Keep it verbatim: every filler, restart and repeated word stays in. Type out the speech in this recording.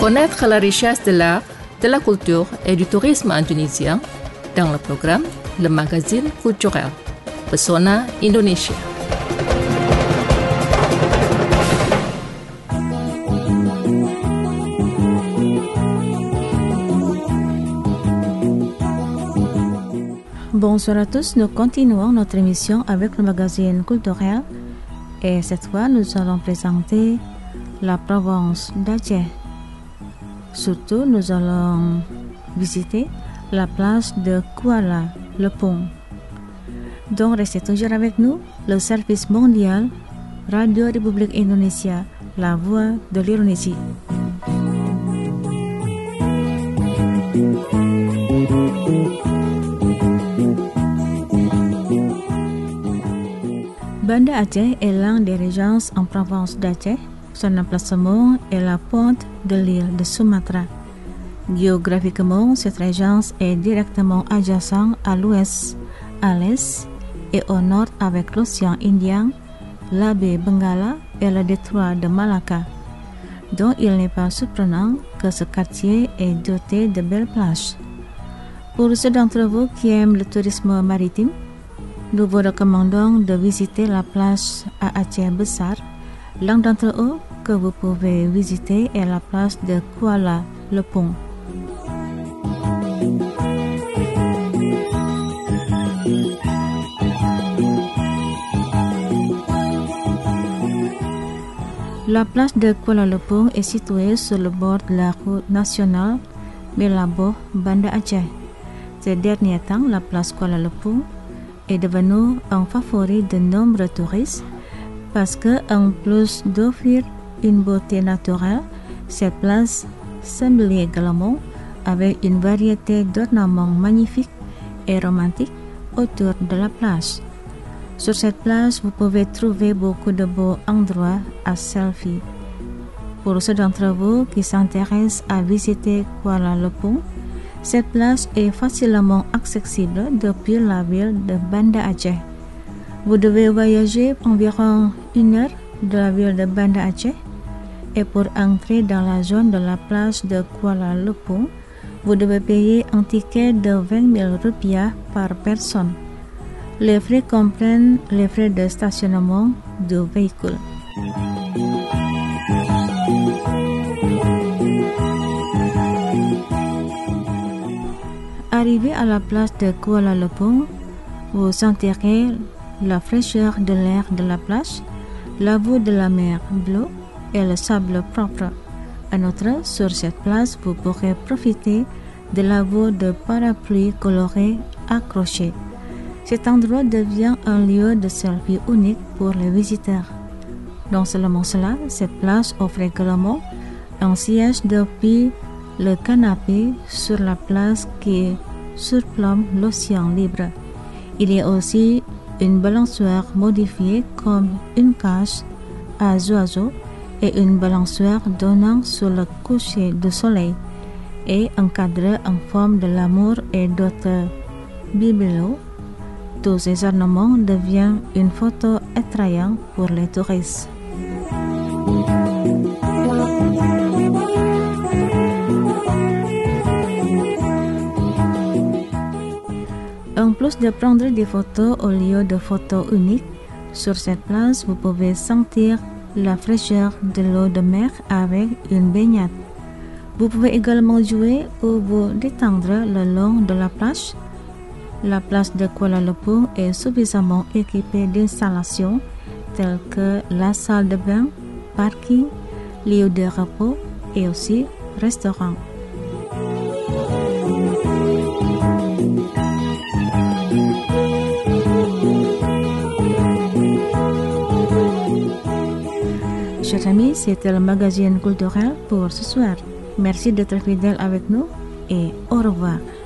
Connaître la richesse de l'art, de la culture et du tourisme indonésien dans le programme Le Magazine Culturel, Pesona Indonesia. Bonsoir à tous, nous continuons notre émission avec le magazine culturel et cette fois nous allons présenter la province d'Aceh. Surtout nous allons visiter la place de Kuala Lumpur. Donc restez toujours avec nous, le service mondial Radio République Indonésia, la voix de l'Indonésie. Banda Aceh est l'un des régions en province d'Aceh. Son emplacement est la pointe de l'île de Sumatra. Géographiquement, cette région est directement adjacente à l'ouest, à l'est et au nord avec l'océan Indien, la baie Bengala et le détroit de Malacca. Donc il n'est pas surprenant que ce quartier est doté de belles plages. Pour ceux d'entre vous qui aiment le tourisme maritime, nous vous recommandons de visiter la plage à Aceh Besar. L'un d'entre eux que vous pouvez visiter est la plage de Kuala Lumpur. La plage de Kuala Lumpur est située sur le bord de la route nationale Melaboh Banda Aceh. Ces derniers temps, la plage Kuala Lumpur est devenue un favori de nombreux touristes parce que, en plus d'offrir une beauté naturelle, cette place s'embellit également avec une variété d'ornements magnifiques et romantiques autour de la plage. Sur cette plage, vous pouvez trouver beaucoup de beaux endroits à selfie. Pour ceux d'entre vous qui s'intéressent à visiter Kuala Lumpur, cette plage est facilement accessible depuis la ville de Banda Aceh. Vous devez voyager environ une heure de la ville de Banda Aceh et pour entrer dans la zone de la plage de Kuala Lumpur, vous devez payer un ticket de vingt mille rupiah par personne. Les frais comprennent les frais de stationnement du véhicule. Arrivé à la place de Kuala Lumpur, vous sentirez la fraîcheur de l'air de la plage, la vue de la mer bleue et le sable propre. En outre, sur cette place, vous pourrez profiter de la vue de parapluies colorés accrochés. Cet endroit devient un lieu de selfie unique pour les visiteurs. Non seulement cela, cette plage offre également un siège depuis le canapé sur la place qui surplombe l'océan libre. Il y a aussi une balançoire modifiée comme une cage à oiseaux et une balançoire donnant sur le coucher du soleil et un cadre en forme de l'amour et d'autres bibelots. Tous ces ornements deviennent une photo attrayante pour les touristes. En plus de prendre des photos au lieu de photos uniques, sur cette place, vous pouvez sentir la fraîcheur de l'eau de mer avec une baignade. Vous pouvez également jouer ou vous détendre le long de la plage. La place de Kuala Lumpur est suffisamment équipée d'installations telles que la salle de bain, parking, lieu de repos et aussi restaurant. Chers amis, c'était le magazine culturel pour ce soir. Merci d'être fidèles avec nous et au revoir.